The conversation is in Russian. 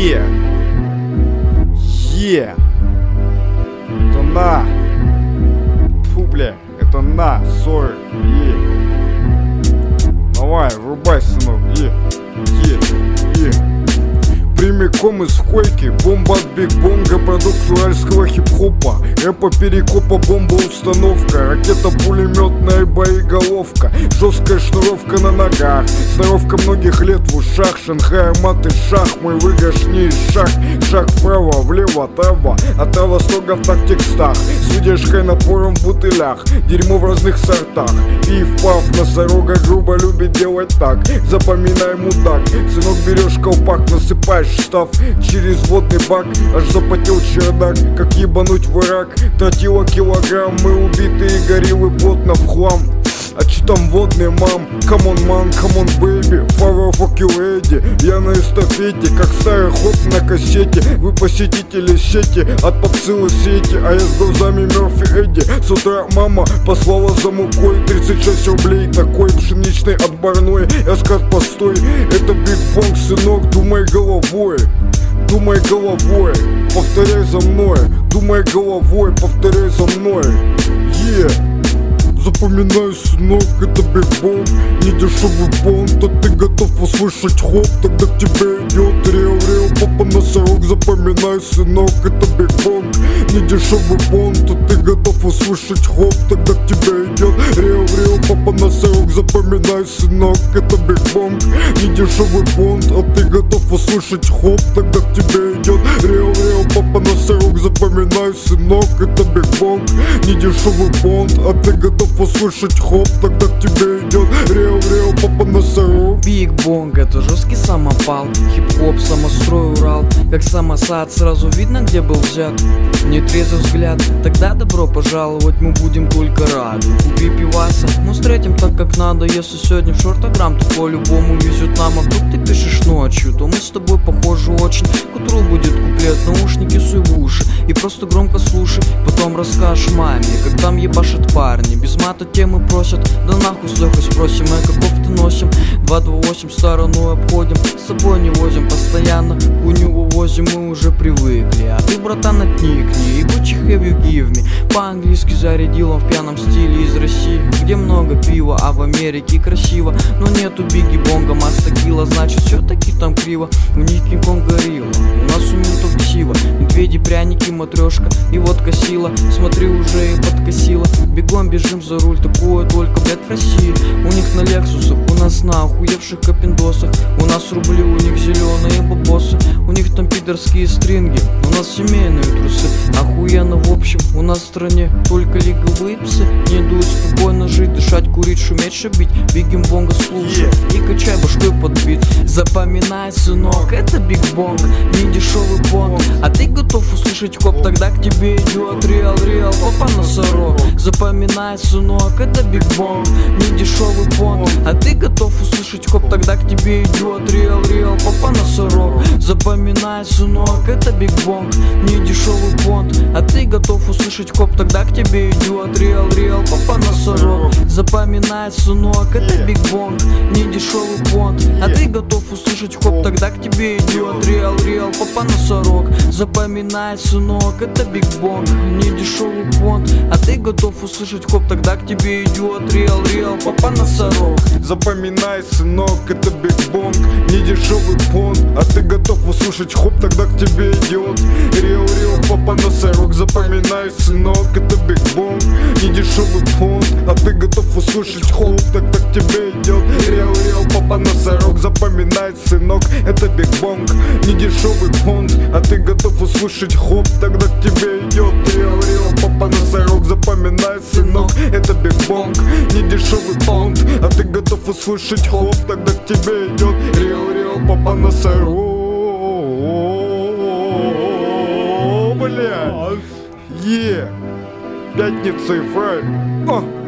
Е. Это на. Фу, бля, это на, сори. Давай, врубай, сынок. Прямиком из койки, бомба от Биг Бонга, продукт уральского хип-хопа, рэпа, перекопа, бомба, установка, ракета, пулеметная боеголовка, жесткая шнуровка на ногах, сноровка многих лет в ушах, Шанхай, мат и шах, мой выигрыш не из шаг, шаг вправо, влево, трава, от трава в так текстах, с выдержкой напором в бутылях, дерьмо в разных сортах, пив-пав, носорога грубо любит делать так, запоминай, мудак, сынок, берешь колпак, насыпаешь штаф через водный бак, аж запотел чердак, как ебануть враг. Тратила килограммы, убитые гориллы плотно в хлам. А че там водный, мам? Камон, ман, камон, бэйби, фара, fuck you, lady. Я на эстафете, как старый ход на кассете. Вы посетители сети, от попсылы сети, а я с глазами Мерфи Эдди. С утра мама послала за мукой 36 рублей, такой пшеничный отборной. Я скажу, постой, это Биг Бонг, сынок, думай головой. Думай головой, повторяй за мной. Думай головой, повторяй за мной. Запоминай, сынок, это Биг Бонг, не дешевый понт, а ты готов услышать хоп, тогда к тебе идет реал, папа носорог. Запоминай, сынок, это Биг Бонг, не дешевый понт, а ты готов услышать хоп, тогда к тебе идет реал, папа носорог. Запоминай, сынок, это Биг Бонг, не дешевый понт, а ты готов услышать хоп, тогда к тебе идет реал, папа носорог. Запоминай, сынок, это Биг Бонг, не дешевый понт, а ты готов услышать хоп, тогда к тебе идет реал, папа носорог. Биг Бонг — это жесткий самопал, хип-хоп, самострой, Урал. Как самосад, сразу видно, где был взят. Нетрезвый взгляд, тогда добро пожаловать, мы будем только рады. Купи пиваса, мы встретим так, как надо. Если сегодня в шортограмм, то по-любому везет нам. А вдруг ты пишешь ночью, то мы с тобой похожи очень. К утру будет куплет, наушники суй в уши и просто громко слушай. Потом расскажешь маме, как там ебашат парни. Без мата темы просят, да нахуй с Лехой спросим, каков ты носим. 228 стороной обходим, с собой не возим постоянно, хуйню вывозим, мы уже привыкли. А ты, братан, отникни и Gucci have you give me. По-английски зарядил он в пьяном стиле из России, где много пива, а в Америке красиво. Но нету Биги Бонга, Маста Килла, значит все-таки там криво. У них Кинг-Конг горилла, у нас у ментов ксива. Медведи, пряники, матрешка и водка сила. Смотри, уже и подкосила. Бегом бежим за руль, такое только, блядь, в России. У них на Лексусах, у нас на охуевших капиндосах. У нас рубли, у них зеленые бабосы. У них там пидорские стринги, у нас семейные трусы. Охуенно в общем, у нас в стране только лиговые псы. Не дуют спокойно жить, дышать, курить, шуметь, шабить. Бигим Бонга слушай и качай башкой под бит. Запоминай, сынок, это Биг Бонг, не дешевый понт, а ты готов услышать хоп, тогда к тебе идет реал, папа носорог. Запоминай, сынок, это Биг Бонг, не дешевый понт, а ты готов услышать хоп, тогда к тебе идет реал, папа носорог. Запоминай, сынок, это Биг Бонг, не дешевый понт, а ты готов услышать хоп, тогда к тебе идет реал, папа носорог. Запоминай, сынок, это Биг Бонг, не дешевый понт, а ты готов услышать хоп, тогда к тебе идет реал, папа носорог. Запоминай, сынок, это Биг Бонг, не дешевый понт, а ты готов услышать хоп, тогда к тебе идет реал, папа носорог. Запоминай, сынок, это Биг Бонг, не дешевый понт, а ты готов услышать хоп, тогда к тебе идет реал, папа носорог. Запоминай, сынок, это Биг Бонг, не дешевый понт, а ты готов услышать хоп, тогда к тебе идет реал, папа носорог. Запоминай, сынок, это Биг Бонг, не дешевый понт, а ты готов услышать хоп, тогда к тебе идет реал, папа носорог. Запоминай, сынок, это Биг Бонг, не дешевый понт, а ты готов услышать хоп, тогда к тебе идет реал, папа носорог. Бля, пятница и фрай.